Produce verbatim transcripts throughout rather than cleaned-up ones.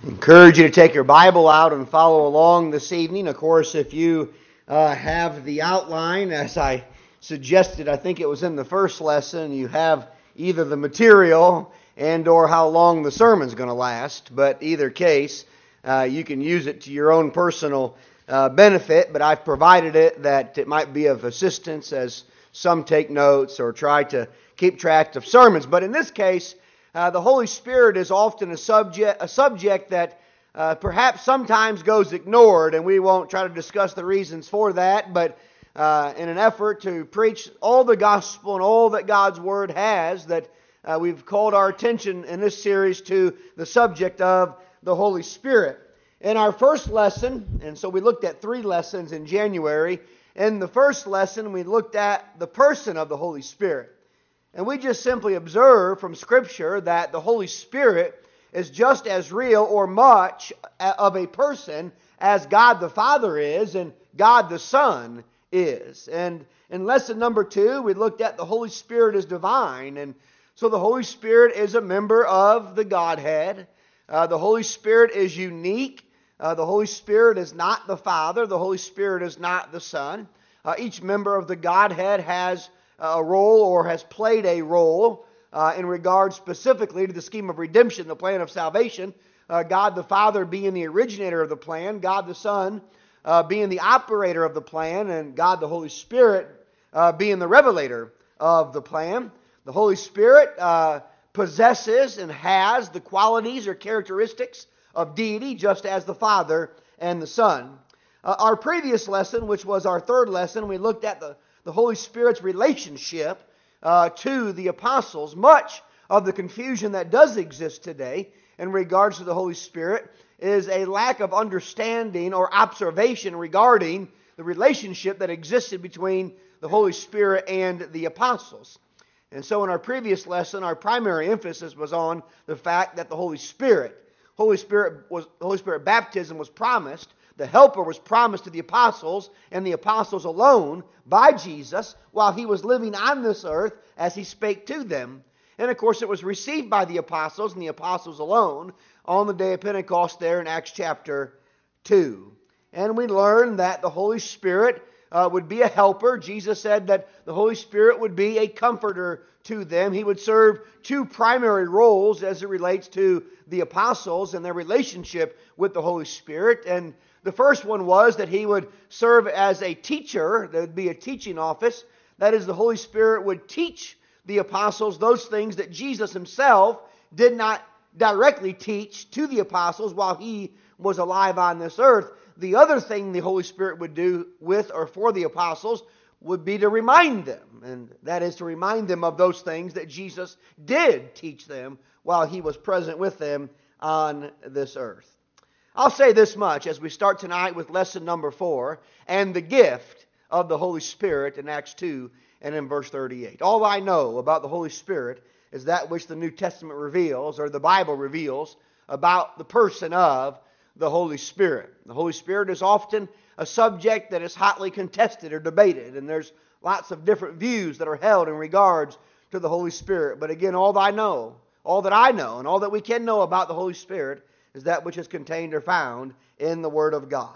Encourage you to take your Bible out and follow along this evening. Of course, if you uh, have the outline, as I suggested, I think it was in the first lesson, you have either the material and or how long the sermon's going to last. But either case, uh, you can use it to your own personal uh, benefit, but I've provided it that it might be of assistance as some take notes or try to keep track of sermons. But in this case, Uh, the Holy Spirit is often a subject, a subject that uh, perhaps sometimes goes ignored, and we won't try to discuss the reasons for that, but uh, in an effort to preach all the gospel and all that God's Word has, that uh, we've called our attention in this series to the subject of the Holy Spirit. In our first lesson, and so we looked at three lessons in January, in the first lesson we looked at the person of the Holy Spirit. And we just simply observe from Scripture that the Holy Spirit is just as real or much of a person as God the Father is and God the Son is. And in lesson number two, we looked at the Holy Spirit is divine. And so the Holy Spirit is a member of the Godhead. Uh, the Holy Spirit is unique. Uh, the Holy Spirit is not the Father. The Holy Spirit is not the Son. Uh, each member of the Godhead has a role or has played a role uh, in regard specifically to the scheme of redemption, the plan of salvation. Uh, God the Father being the originator of the plan, God the Son uh, being the operator of the plan, and God the Holy Spirit uh, being the revelator of the plan. The Holy Spirit uh, possesses and has the qualities or characteristics of deity just as the Father and the Son. Uh, our previous lesson, which was our third lesson, we looked at the the Holy Spirit's relationship uh, to the apostles. Much of the confusion that does exist today in regards to the Holy Spirit is a lack of understanding or observation regarding the relationship that existed between the Holy Spirit and the apostles. And so in our previous lesson, our primary emphasis was on the fact that the Holy Spirit, Holy Spirit was Holy Spirit baptism was promised. The Helper was promised to the apostles and the apostles alone by Jesus while He was living on this earth as He spake to them. And of course it was received by the apostles and the apostles alone on the day of Pentecost there in Acts chapter two. And we learned that the Holy Spirit uh, would be a helper. Jesus said that the Holy Spirit would be a comforter to them. He would serve two primary roles as it relates to the apostles and their relationship with the Holy Spirit. And the first one was that He would serve as a teacher. There would be a teaching office. That is, the Holy Spirit would teach the apostles those things that Jesus Himself did not directly teach to the apostles while He was alive on this earth. The other thing the Holy Spirit would do with or for the apostles would be to remind them. And that is to remind them of those things that Jesus did teach them while He was present with them on this earth. I'll say this much as we start tonight with lesson number four and the gift of the Holy Spirit in Acts two and in verse thirty-eight. All I know about the Holy Spirit is that which the New Testament reveals, or the Bible reveals, about the person of the Holy Spirit. The Holy Spirit is often a subject that is hotly contested or debated, and there's lots of different views that are held in regards to the Holy Spirit. But again, all that I know, all that I know, and all that we can know about the Holy Spirit is that which is contained or found in the Word of God.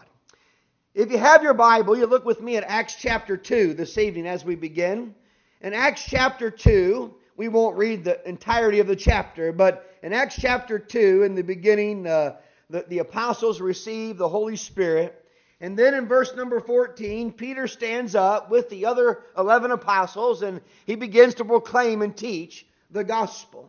If you have your Bible, you look with me at Acts chapter two this evening as we begin. In Acts chapter two, we won't read the entirety of the chapter, but in Acts chapter two, in the beginning, uh, the, the apostles receive the Holy Spirit. And then in verse number fourteen, Peter stands up with the other eleven apostles, and he begins to proclaim and teach the gospel.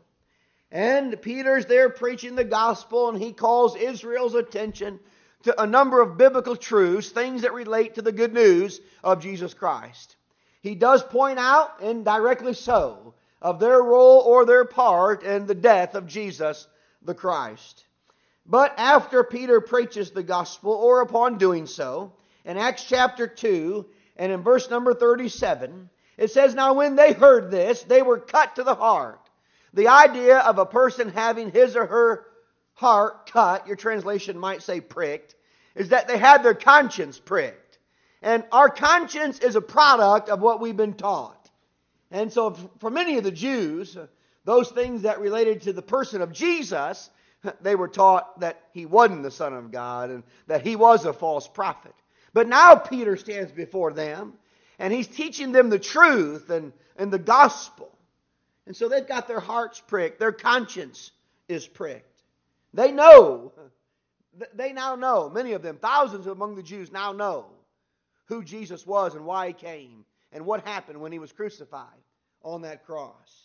And Peter's there preaching the gospel, and he calls Israel's attention to a number of biblical truths, things that relate to the good news of Jesus Christ. He does point out, and directly so, of their role or their part in the death of Jesus the Christ. But after Peter preaches the gospel, or upon doing so, in Acts chapter two, and in verse number thirty-seven, it says, "Now when they heard this, they were cut to the heart." The idea of a person having his or her heart cut, your translation might say pricked, is that they had their conscience pricked. And our conscience is a product of what we've been taught. And so for many of the Jews, those things that related to the person of Jesus They were taught that he wasn't the Son of God and that he was a false prophet. But now Peter stands before them, and he's teaching them the truth and, and the gospel. And so they've got their hearts pricked. Their conscience is pricked. They know, they now know, many of them, thousands among the Jews now know who Jesus was and why he came and what happened when he was crucified on that cross.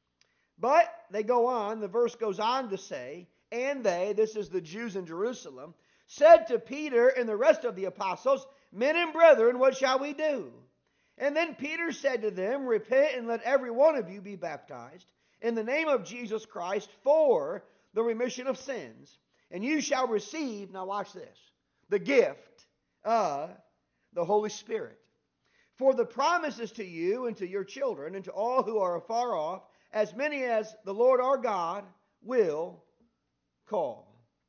But they go on, the verse goes on to say, and they, this is the Jews in Jerusalem, said to Peter and the rest of the apostles, men and brethren, what shall we do? And then Peter said to them, repent and let every one of you be baptized in the name of Jesus Christ for the remission of sins. And you shall receive, now watch this, the gift of the Holy Spirit. For the promise is to you and to your children and to all who are afar off, as many as the Lord our God will call.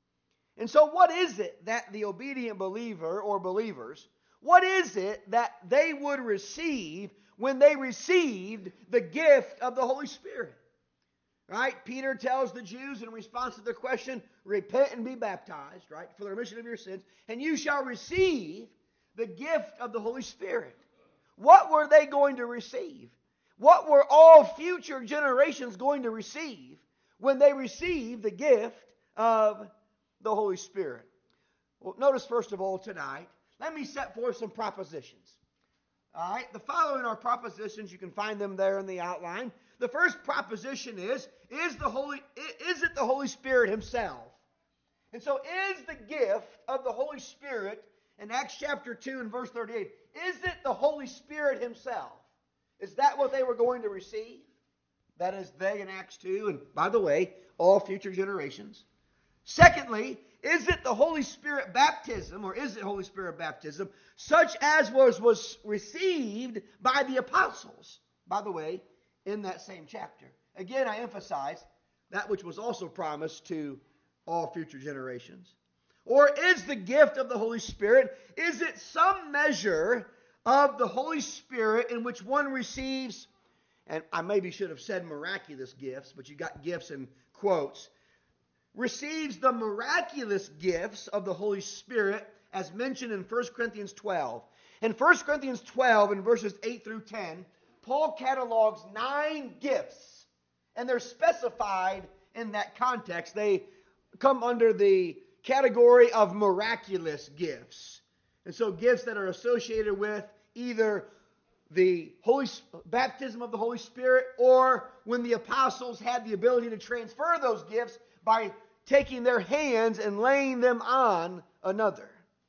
And so what is it that the obedient believer or believers, what is it that they would receive when they received the gift of the Holy Spirit? Right? Peter tells the Jews in response to their question, repent and be baptized, right, for the remission of your sins, and you shall receive the gift of the Holy Spirit. What were they going to receive? What were all future generations going to receive when they received the gift of the Holy Spirit? Well, notice first of all tonight, let me set forth some propositions. All right, the following are propositions. You can find them there in the outline. The first proposition is, is, the Holy, is it the Holy Spirit himself? And so is the gift of the Holy Spirit in Acts chapter two and verse thirty-eight, is it the Holy Spirit himself? Is that what they were going to receive? That is they in Acts two, and by the way, all future generations. Secondly, is it the Holy Spirit baptism, or is it Holy Spirit baptism, such as was, was received by the apostles? By the way, in that same chapter. Again, I emphasize that which was also promised to all future generations. Or is the gift of the Holy Spirit, is it some measure of the Holy Spirit in which one receives, and I maybe should have said miraculous gifts, but you got gifts in quotes, receives the miraculous gifts of the Holy Spirit as mentioned in First Corinthians twelve. In First Corinthians twelve, in verses eight through ten, Paul catalogs nine gifts, and they're specified in that context. They come under the category of miraculous gifts. And so gifts that are associated with either the Holy baptism of the Holy Spirit, or when the apostles had the ability to transfer those gifts by taking their hands and laying them on another.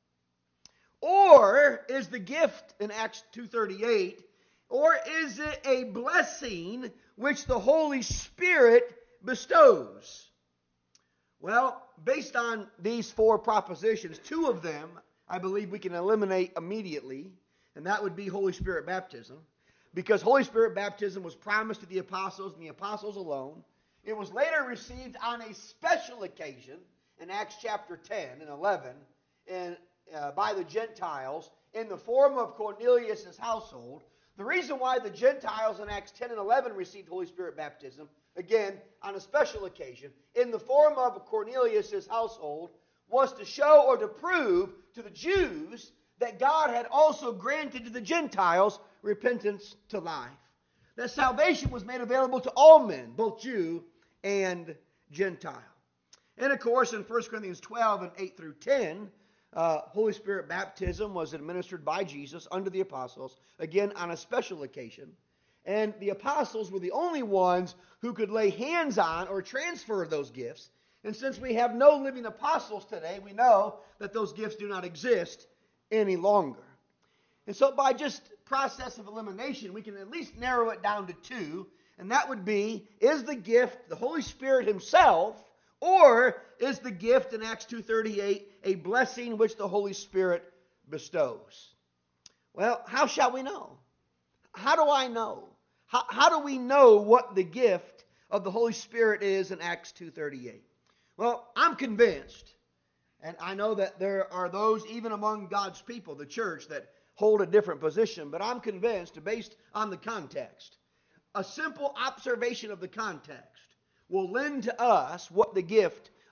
Or is the gift in Acts two thirty-eight, or is it a blessing which the Holy Spirit bestows? Well, based on these four propositions, two of them I believe we can eliminate immediately, and that would be Holy Spirit baptism, because Holy Spirit baptism was promised to the apostles and the apostles alone. It was later received on a special occasion in Acts chapter ten and eleven and, uh, by the Gentiles in the form of Cornelius' household. The reason why the Gentiles in Acts ten and eleven received Holy Spirit baptism, again, on a special occasion, in the form of Cornelius' household, was to show or to prove to the Jews that God had also granted to the Gentiles repentance to life. That salvation was made available to all men, both Jew and Gentile. And of course, in First Corinthians twelve and eight through ten, uh, Holy Spirit baptism was administered by Jesus under the apostles, again on a special occasion. And the apostles were the only ones who could lay hands on or transfer those gifts. And since we have no living apostles today, we know that those gifts do not exist any longer. And so by just process of elimination, we can at least narrow it down to two. And that would be, is the gift the Holy Spirit himself, or is the gift in Acts two thirty-eight a blessing which the Holy Spirit bestows? Well, how shall we know? How do I know? How, how do we know what the gift of the Holy Spirit is in Acts two thirty-eight? Well, I'm convinced, and I know that there are those even among God's people, the church, that hold a different position, but I'm convinced, based on the context, a simple observation of the context will lend to us what the gift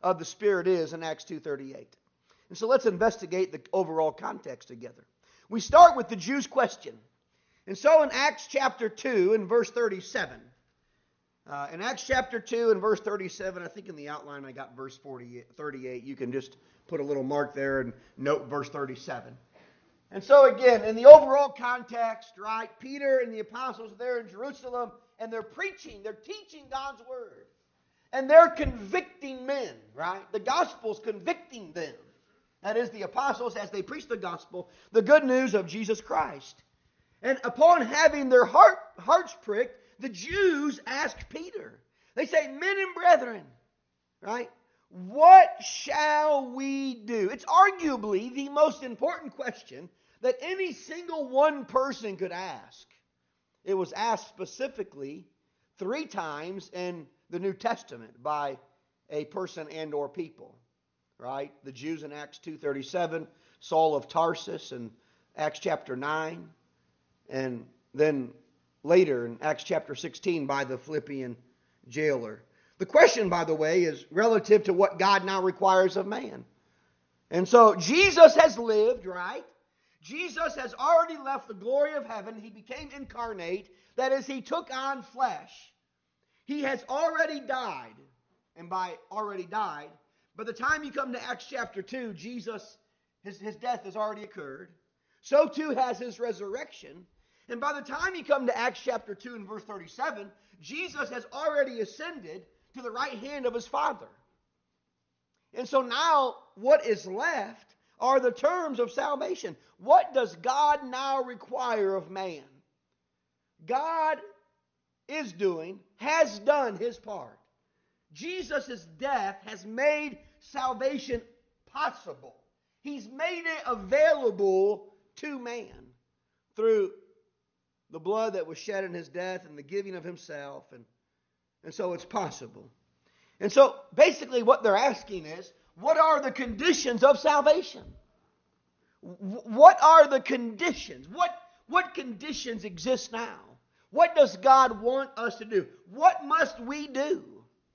of the Spirit is in Acts two thirty-eight. And so let's investigate the overall context together. We start with the Jews' question. And so in Acts chapter two and verse thirty-seven, uh, in Acts chapter two and verse thirty-seven, I think in the outline I got verse forty, thirty-eight. You can just put a little mark there and note verse thirty-seven. And so again, in the overall context, right, Peter and the apostles are there in Jerusalem, and they're preaching, they're teaching God's word. And they're convicting men, right? The gospel's convicting them. That is, the apostles, as they preach the gospel, the good news of Jesus Christ. And upon having their heart, hearts pricked, the Jews ask Peter. They say, men and brethren, right? What shall we do? It's arguably the most important question that any single one person could ask. It was asked specifically three times in the New Testament by a person and or people. Right? The Jews in Acts two thirty-seven, Saul of Tarsus in Acts chapter nine, and then later in Acts chapter sixteen by the Philippian jailer. The question, by the way, is relative to what God now requires of man. And so Jesus has lived, right? Jesus has already left the glory of heaven. He became incarnate. That is, he took on flesh. He has already died. And by already died, by the time you come to Acts chapter two, Jesus, his, his death has already occurred. So too has his resurrection. And by the time you come to Acts chapter two and verse thirty-seven, Jesus has already ascended to the right hand of his Father. And so now what is left are the terms of salvation. What does God now require of man? God is doing, has done his part. Jesus' death has made salvation possible. He's made it available to man through the blood that was shed in his death and the giving of himself. And, and so it's possible. And so basically what they're asking is, what are the conditions of salvation? What are the conditions? What, what conditions exist now? What does God want us to do? What must we do?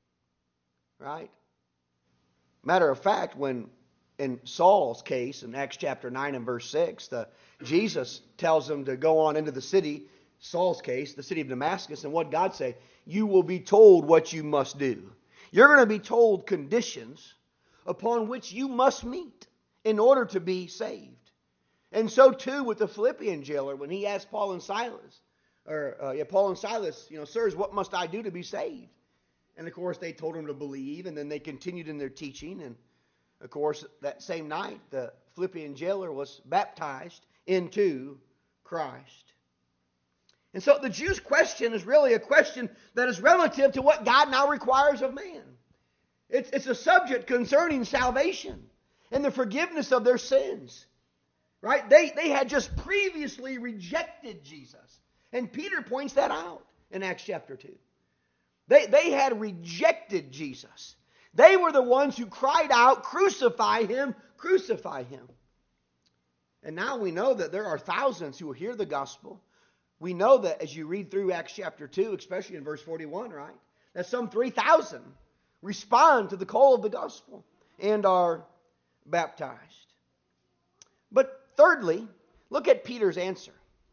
Right? Matter of fact, when in Saul's case, in Acts chapter nine and verse six, the, Jesus tells him to go on into the city, Saul's case, the city of Damascus, and what God say? You will be told what you must do. You're going to be told conditions upon which you must meet in order to be saved. And so too with the Philippian jailer, when he asked Paul and Silas, or uh, yeah, Paul and Silas, you know, sirs, what must I do to be saved? And of course they told him to believe, and then they continued in their teaching. And of course that same night the Philippian jailer was baptized into Christ. And so the Jews' question is really a question that is relative to what God now requires of man. It's, it's a subject concerning salvation and the forgiveness of their sins. Right? They, they had just previously rejected Jesus. And Peter points that out in Acts chapter two. They, they had rejected Jesus. They were the ones who cried out, crucify him, crucify him. And now we know that there are thousands who will hear the gospel. We know that as you read through Acts chapter two, especially in verse forty-one, right? That some three thousand respond to the call of the gospel and are baptized. But thirdly, look at Peter's answer.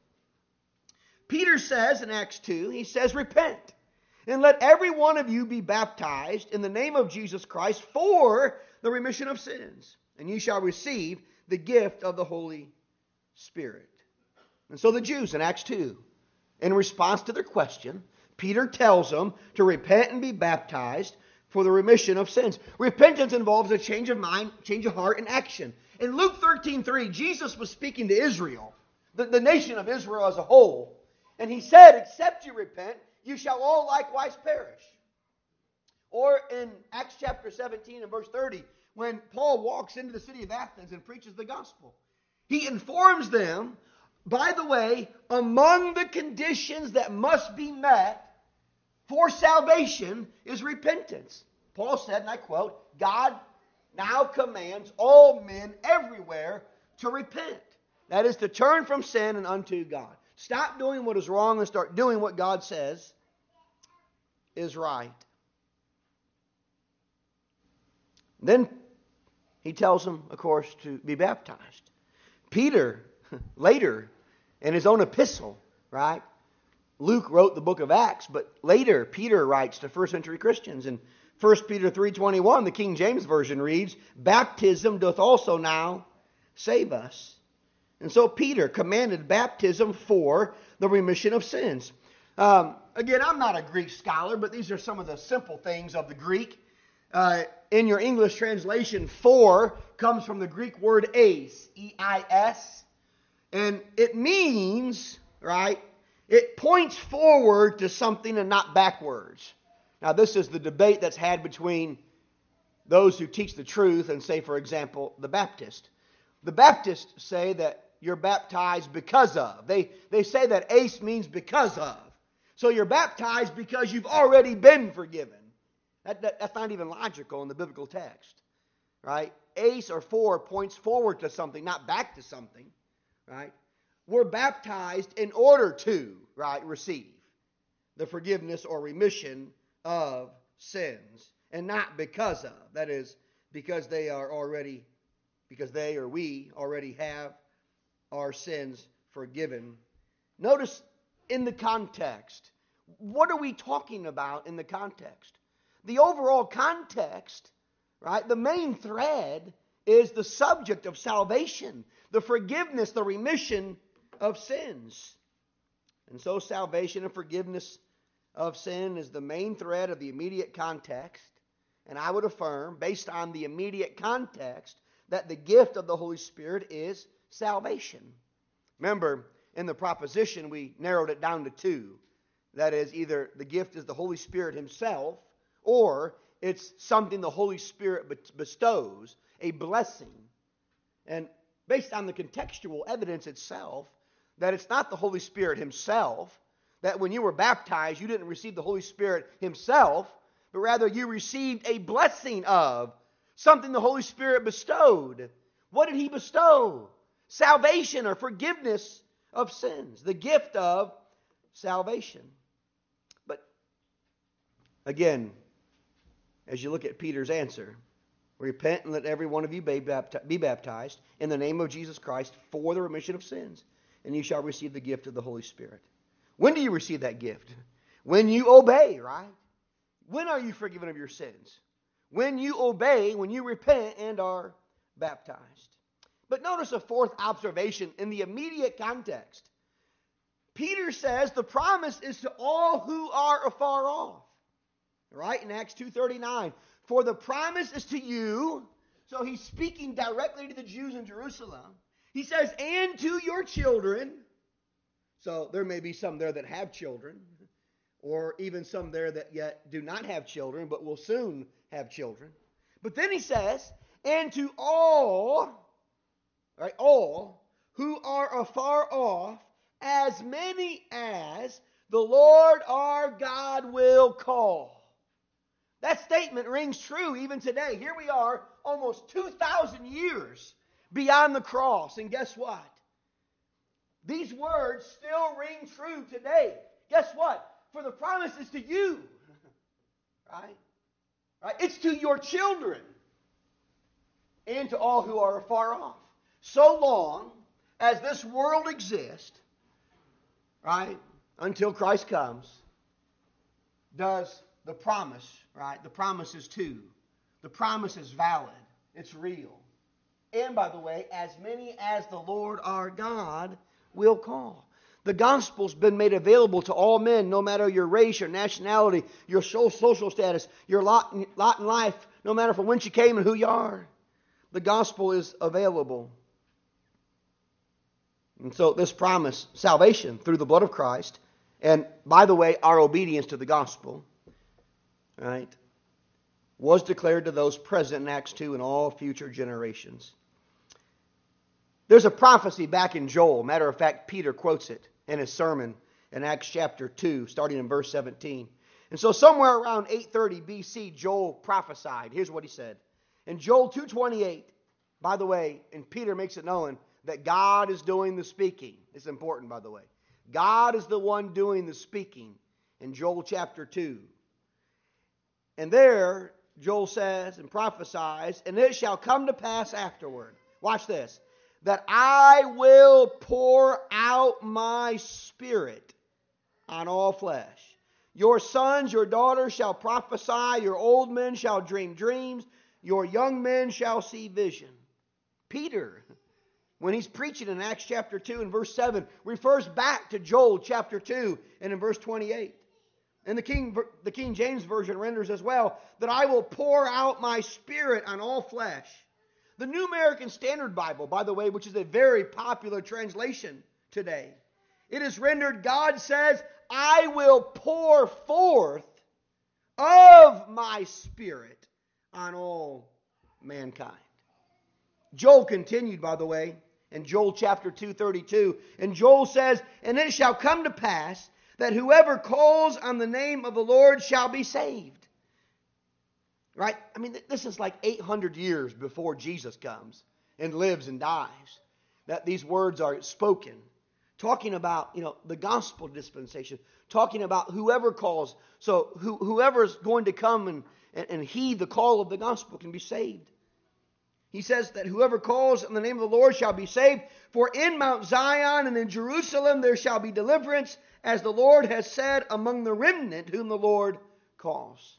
Peter says in Acts two, he says, repent, and let every one of you be baptized in the name of Jesus Christ for the remission of sins, and you shall receive the gift of the Holy Spirit. And so the Jews in Acts two, in response to their question, Peter tells them to repent and be baptized for the remission of sins. Repentance involves a change of mind, change of heart, and action. In Luke thirteen three, Jesus was speaking to Israel, the, the nation of Israel as a whole. And he said, except you repent, you shall all likewise perish. Or in Acts chapter seventeen and verse thirty, when Paul walks into the city of Athens and preaches the gospel, he informs them, by the way, among the conditions that must be met for salvation is repentance. Paul said, and I quote, God now commands all men everywhere to repent. That is to turn from sin and unto God. Stop doing what is wrong and start doing what God says is right. Then he tells them, of course, to be baptized. Peter, later, in his own epistle, right? Luke wrote the book of Acts, but later Peter writes to first century Christians. In First Peter three twenty-one, the King James Version reads, "Baptism doth also now save us." And so Peter commanded baptism for the remission of sins. Um, again, I'm not a Greek scholar, but these are some of the simple things of the Greek. Uh, in your English translation, "for" comes from the Greek word eis, E I S. And it means, right, it points forward to something and not backwards. Now, this is the debate that's had between those who teach the truth and, say, for example, the Baptist. The Baptists say that you're baptized because of. They, they say that eis means because of. So you're baptized because you've already been forgiven. That, that, that's not even logical in the biblical text, right? Eis or for points forward to something, not back to something, right? We're baptized in order to, right, receive the forgiveness or remission of sins, and not because of. That is, because they are already, because they or we already have our sins forgiven. Notice in the context, what are we talking about in the context? The overall context, right, the main thread is the subject of salvation, the forgiveness, the remission of sins. And so salvation and forgiveness of sin is the main thread of the immediate context. And I would affirm, based on the immediate context, that the gift of the Holy Spirit is salvation. Remember, in the proposition, we narrowed it down to two. That is, either the gift is the Holy Spirit himself, or it's something the Holy Spirit bestows, a blessing. And based on the contextual evidence itself, that it's not the Holy Spirit himself, that when you were baptized, you didn't receive the Holy Spirit himself, but rather you received a blessing of something the Holy Spirit bestowed. What did he bestow? Salvation or forgiveness of sins, the gift of salvation. But again, as you look at Peter's answer, repent and let every one of you be baptized in the name of Jesus Christ for the remission of sins, and you shall receive the gift of the Holy Spirit. When do you receive that gift? When you obey, right? When are you forgiven of your sins? When you obey, when you repent and are baptized. But notice a fourth observation in the immediate context. Peter says the promise is to all who are afar off. Right? In Acts two thirty-nine. For the promise is to you. So he's speaking directly to the Jews in Jerusalem. He says, and to your children. So there may be some there that have children, or even some there that yet do not have children, but will soon have children. But then he says, and to all, right, all who are afar off, as many as the Lord our God will call. That statement rings true even today. Here we are, almost two thousand years beyond the cross. And guess what? These words still ring true today. Guess what? For the promise is to you. Right? Right? It's to your children and to all who are afar off. So long as this world exists, right, until Christ comes, does the promise, right? The promise is to. The promise is valid. It's real. And by the way, as many as the Lord our God will call. The gospel's been made available to all men, no matter your race, your nationality, your social status, your lot, lot in life, no matter from whence you came and who you are. The gospel is available. And so this promise, salvation through the blood of Christ, and by the way, our obedience to the gospel, right, was declared to those present in Acts two and all future generations. There's a prophecy back in Joel. Matter of fact, Peter quotes it in his sermon in Acts chapter two, starting in verse seventeen. And so somewhere around eight thirty B C, Joel prophesied. Here's what he said. In Joel two twenty-eight, by the way, and Peter makes it known that God is doing the speaking. It's important, by the way. God is the one doing the speaking in Joel chapter two. And there, Joel says and prophesies, and it shall come to pass afterward. Watch this. That I will pour out my Spirit on all flesh. Your sons, your daughters shall prophesy. Your old men shall dream dreams. Your young men shall see vision. Peter, when he's preaching in Acts chapter two and verse seven, refers back to Joel chapter two and in verse twenty-eight. And the King, the King James Version renders as well, that I will pour out my Spirit on all flesh. The New American Standard Bible, by the way, which is a very popular translation today, it is rendered, God says, I will pour forth of my Spirit on all mankind. Joel continued, by the way, in Joel chapter two, thirty-two. And Joel says, and it shall come to pass that whoever calls on the name of the Lord shall be saved. Right? I mean, this is like eight hundred years before Jesus comes and lives and dies, that these words are spoken. Talking about, you know, the gospel dispensation. Talking about whoever calls. So who, whoever is going to come and, and, and heed the call of the gospel can be saved. He says that whoever calls on the name of the Lord shall be saved. For in Mount Zion and in Jerusalem there shall be deliverance, as the Lord has said, among the remnant whom the Lord calls.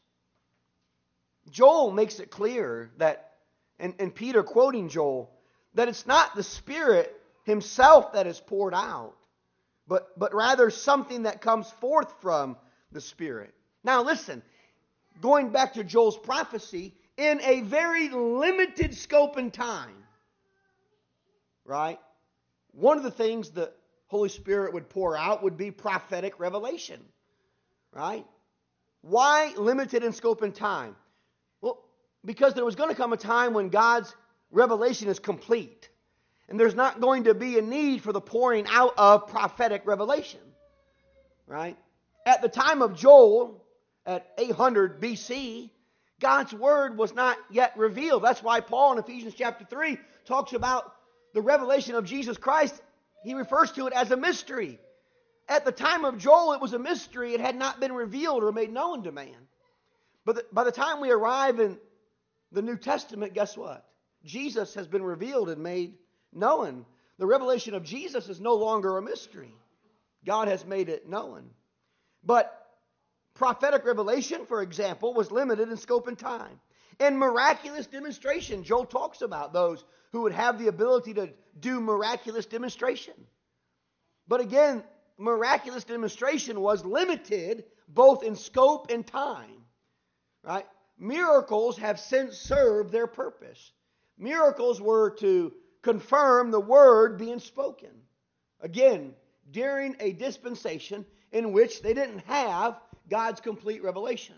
Joel makes it clear that, and, and Peter quoting Joel, that it's not the Spirit Himself that is poured out, but, but rather something that comes forth from the Spirit. Now listen, going back to Joel's prophecy, in a very limited scope and time, right? One of the things the Holy Spirit would pour out would be prophetic revelation, right? Why limited in scope and time? Well, because there was going to come a time when God's revelation is complete. And there's not going to be a need for the pouring out of prophetic revelation. Right? At the time of Joel, at eight hundred B C, God's Word was not yet revealed. That's why Paul in Ephesians chapter three talks about the revelation of Jesus Christ. He refers to it as a mystery. At the time of Joel, it was a mystery. It had not been revealed or made known to man. But the, by the time we arrive in the New Testament, guess what? Jesus has been revealed and made known. The revelation of Jesus is no longer a mystery. God has made it known. But prophetic revelation, for example, was limited in scope and time. And miraculous demonstration, Joel talks about those who would have the ability to do miraculous demonstration. But again, miraculous demonstration was limited both in scope and time. Right? Miracles have since served their purpose. Miracles were to confirm the word being spoken. Again, during a dispensation in which they didn't have God's complete revelation.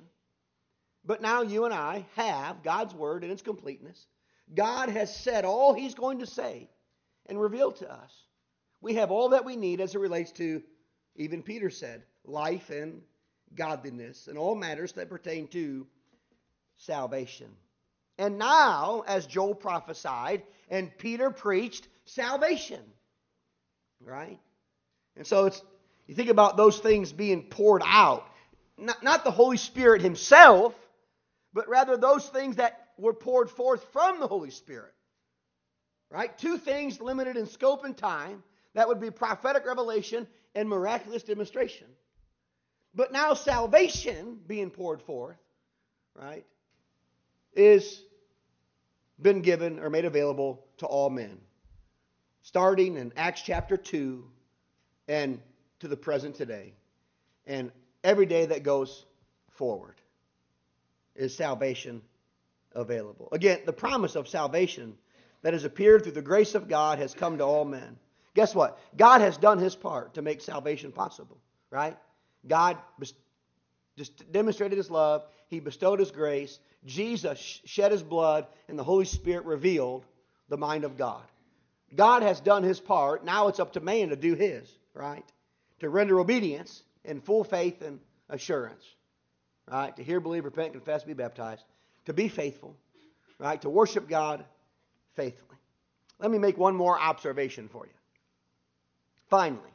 But now you and I have God's word in its completeness. God has said all He's going to say and revealed to us. We have all that we need as it relates to, even Peter said, life and godliness and all matters that pertain to salvation. And now, as Joel prophesied and Peter preached, salvation. Right? And so it's, you think about those things being poured out. Not, not the Holy Spirit Himself, but rather those things that were poured forth from the Holy Spirit. Right? Two things limited in scope and time. That would be prophetic revelation and miraculous demonstration. But now salvation being poured forth, right, is been given or made available to all men. Starting in Acts chapter two and to the present today. And every day that goes forward is salvation available. Again, the promise of salvation that has appeared through the grace of God has come to all men. Guess what? God has done His part to make salvation possible, right? God just demonstrated His love. He bestowed His grace. Jesus shed His blood, and the Holy Spirit revealed the mind of God. God has done His part. Now it's up to man to do his, right? To render obedience in full faith and assurance, right? To hear, believe, repent, confess, be baptized. To be faithful, right? To worship God faithfully. Let me make one more observation for you. Finally,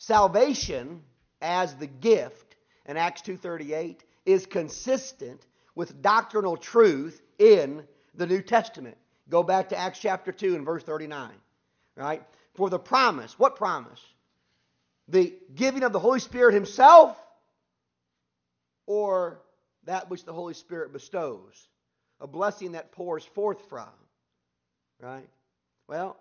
salvation as the gift in Acts two thirty-eight is consistent with doctrinal truth in the New Testament. Go back to Acts chapter two and verse thirty-nine. Right? For the promise, what promise? The giving of the Holy Spirit Himself, or that which the Holy Spirit bestows? A blessing that pours forth from. Right? Well,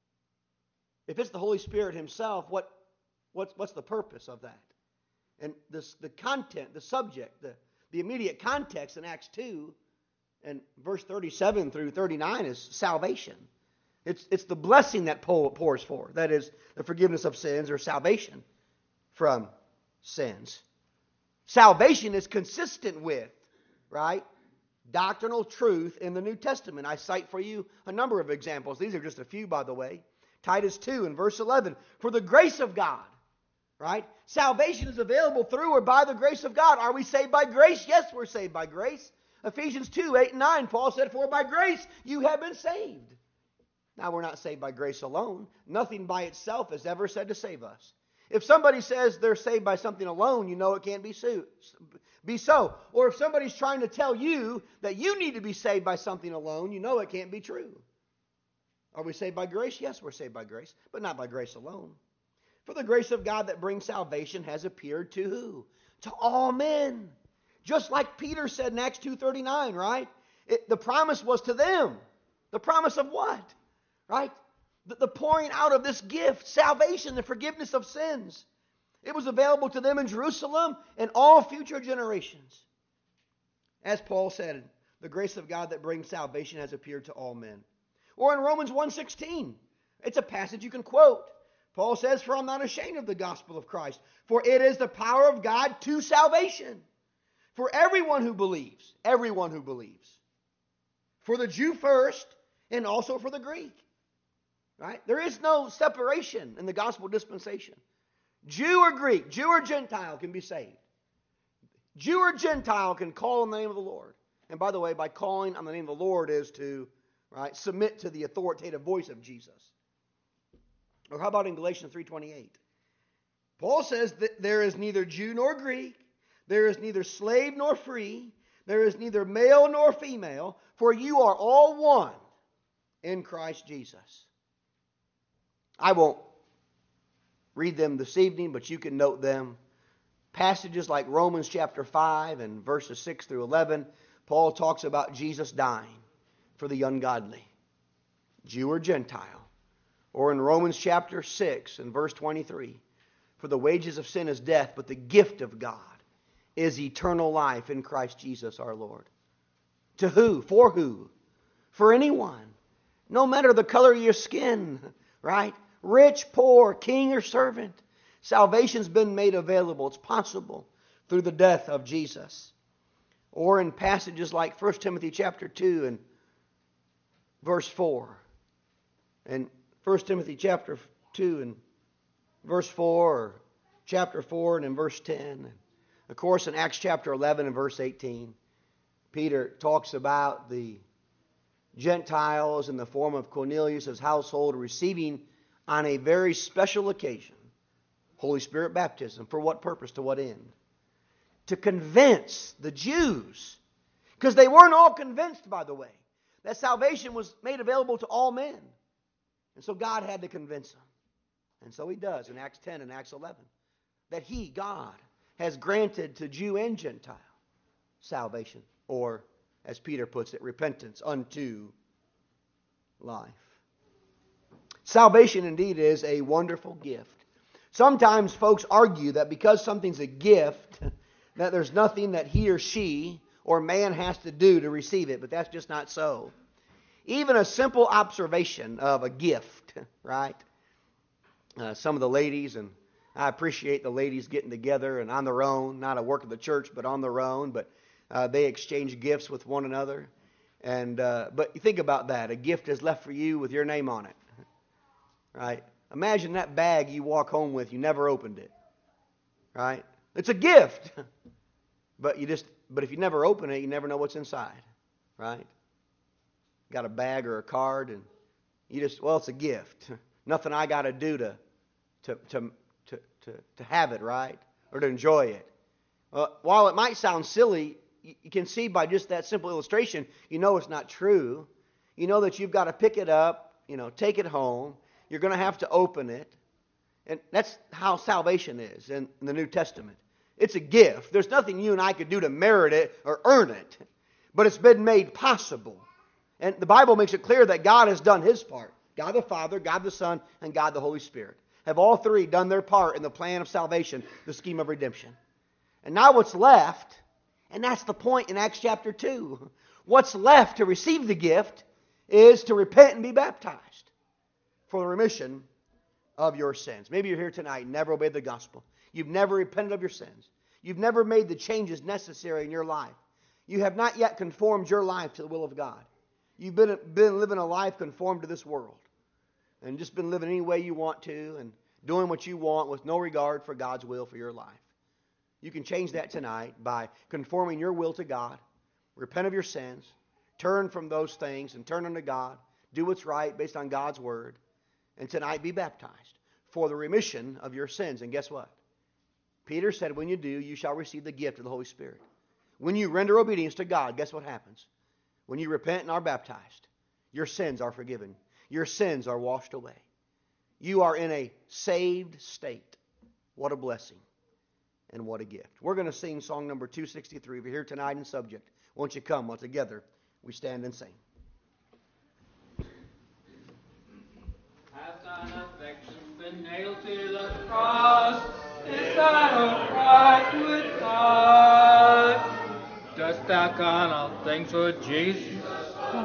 if it's the Holy Spirit Himself, what, what's, what's the purpose of that? And this, the content, the subject, the, the immediate context in Acts two and verse thirty-seven through thirty-nine is salvation. It's, it's the blessing that pours forth. That is the forgiveness of sins or salvation from sins. Salvation is consistent with, right, doctrinal truth in the New Testament. I cite for you a number of examples. These are just a few, by the way. Titus two and verse eleven. For the grace of God, right? Salvation is available through or by the grace of God. Are we saved by grace? Yes, we're saved by grace. Ephesians two, eight and nine, Paul said, for by grace you have been saved. Now, we're not saved by grace alone. Nothing by itself is ever said to save us. If somebody says they're saved by something alone, you know it can't be so. Be so. Or if somebody's trying to tell you that you need to be saved by something alone, you know it can't be true. Are we saved by grace? Yes, we're saved by grace, but not by grace alone. For the grace of God that brings salvation has appeared to who? To all men. Just like Peter said in Acts two thirty-nine, right? It, the promise was to them. The promise of what? Right? The, the pouring out of this gift, salvation, the forgiveness of sins. It was available to them in Jerusalem and all future generations. As Paul said, the grace of God that brings salvation has appeared to all men. Or in Romans one sixteen, it's a passage you can quote. Paul says, for I'm not ashamed of the gospel of Christ, for it is the power of God to salvation. For everyone who believes, everyone who believes. For the Jew first, and also for the Greek. Right? There is no separation in the gospel dispensation. Jew or Greek, Jew or Gentile can be saved. Jew or Gentile can call on the name of the Lord. And by the way, by calling on the name of the Lord is to, right, submit to the authoritative voice of Jesus. Or how about in Galatians three twenty-eight? Paul says that there is neither Jew nor Greek, there is neither slave nor free, there is neither male nor female, for you are all one in Christ Jesus. I won't read them this evening, but you can note them. Passages like Romans chapter five and verses six through eleven, Paul talks about Jesus dying for the ungodly, Jew or Gentile. Or in Romans chapter six and verse twenty-three, for the wages of sin is death, but the gift of God is eternal life in Christ Jesus our Lord. To who? For who? For anyone. No matter the color of your skin, right? Rich, poor, king, or servant. Salvation's been made available. It's possible through the death of Jesus. Or in passages like First Timothy chapter two and verse four. And First Timothy chapter two and verse four, or chapter four and in verse ten. Of course, in Acts chapter eleven and verse eighteen, Peter talks about the Gentiles in the form of Cornelius' household receiving on a very special occasion Holy Spirit baptism. For what purpose? To what end? To convince the Jews, because they weren't all convinced, by the way, that salvation was made available to all men. And so God had to convince them. And so He does in Acts ten and Acts eleven. That He, God, has granted to Jew and Gentile salvation. Or, as Peter puts it, repentance unto life. Salvation indeed is a wonderful gift. Sometimes folks argue that because something's a gift, that there's nothing that he or she or man has to do to receive it. But that's just not so. Even a simple observation of a gift, right? Uh, some of the ladies, and I appreciate the ladies getting together and on their own, not a work of the church, but on their own, but uh, they exchange gifts with one another. And uh, but you think about that. A gift is left for you with your name on it, right? Imagine that bag you walk home with, you never opened it, right? It's a gift, but you just but if you never open it, you never know what's inside, right? Got a bag or a card, and you just, well, it's a gift. Nothing I got to do to, to, to, to, to, to have it, right? Or to enjoy it. Well, while it might sound silly, you can see by just that simple illustration, you know it's not true. You know that you've got to pick it up, you know, take it home. You're going to have to open it. And that's how salvation is in the New Testament. It's a gift. There's nothing you and I could do to merit it or earn it. But it's been made possible. And the Bible makes it clear that God has done His part. God the Father, God the Son, and God the Holy Spirit have all three done their part in the plan of salvation, the scheme of redemption. And now what's left, and that's the point in Acts chapter two, what's left to receive the gift is to repent and be baptized for the remission of your sins. Maybe you're here tonight and never obeyed the gospel. You've never repented of your sins. You've never made the changes necessary in your life. You have not yet conformed your life to the will of God. You've been, been living a life conformed to this world. And just been living any way you want to and doing what you want with no regard for God's will for your life. You can change that tonight by conforming your will to God. Repent of your sins. Turn from those things and turn unto God. Do what's right based on God's word. And tonight be baptized for the remission of your sins. And guess what? Peter said, when you do, you shall receive the gift of the Holy Spirit. When you render obedience to God, guess what happens? When you repent and are baptized, your sins are forgiven. Your sins are washed away. You are in a saved state. What a blessing and what a gift. We're going to sing song number two sixty-three. If you're here tonight in subject, won't you come while together we stand and sing. Has thine affection been nailed to the cross? Is thine upright with God? Dost thou count all things for Jesus?